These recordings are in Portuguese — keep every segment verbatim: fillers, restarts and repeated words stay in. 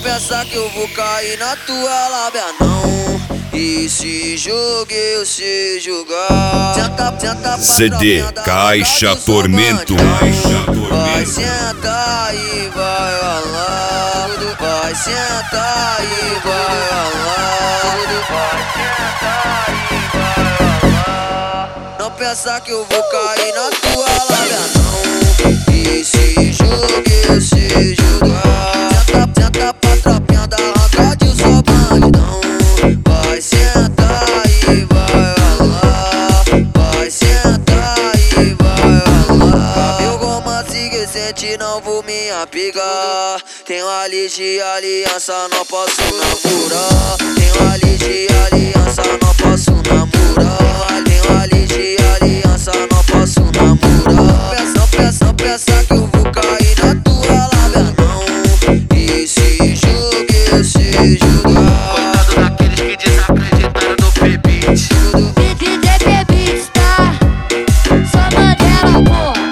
pensa que eu vou cair na tua lábia, não. E se jogue, eu sei jogar. Senta, senta, C D Caixa Tormento. Vai sentar e vai ralar. Vai sentar e vai ralar. Vai sentar e vai ralar. Não pensa que eu vou cair na tua lábia, não. E se jogue, eu sei jogar. Senta, senta pra tropinha da ranca de sua bandidão. Vai sentar e vai ralar. Vai sentar e vai ralar. Meu romance recente não vou me apegar. Tenho a de aliança, não posso namorar. Tenho a de aliança, não posso namorar. Tenho a de aliança, não posso namorar. Pensa, pensa, pensa que eu vou cair na tua lábia, não. E se jogue, eu sei jogar. Coitado daqueles que desacreditaram no P-Beat. D J P-Beat, tá? Só Mandela, porra.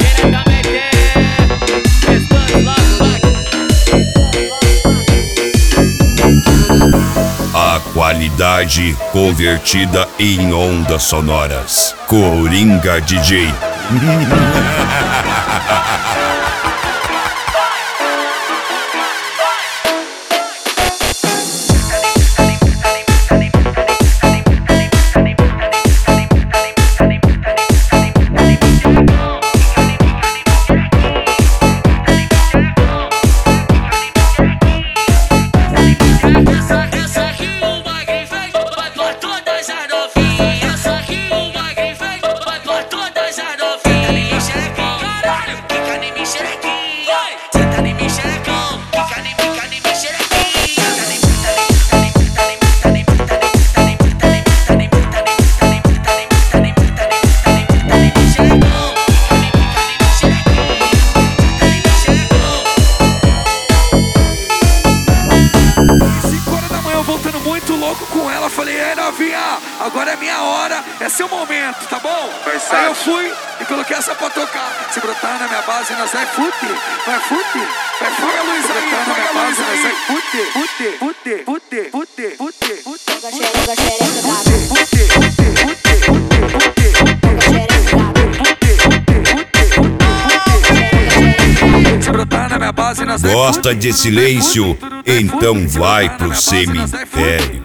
A qualidade convertida em ondas sonoras. Coringa D J. Agora é minha hora, é seu momento, tá bom? Aí eu fui e coloquei essa pra tocar. Se brotar na minha base, nós vai fute, vai fute, vai fute a luz aí, vai a luz aí, vai fute, fute, fute, fute, fute, fute, Gosta de silêncio? Então vai pro cemitério.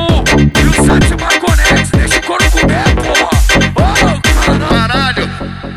Caralho!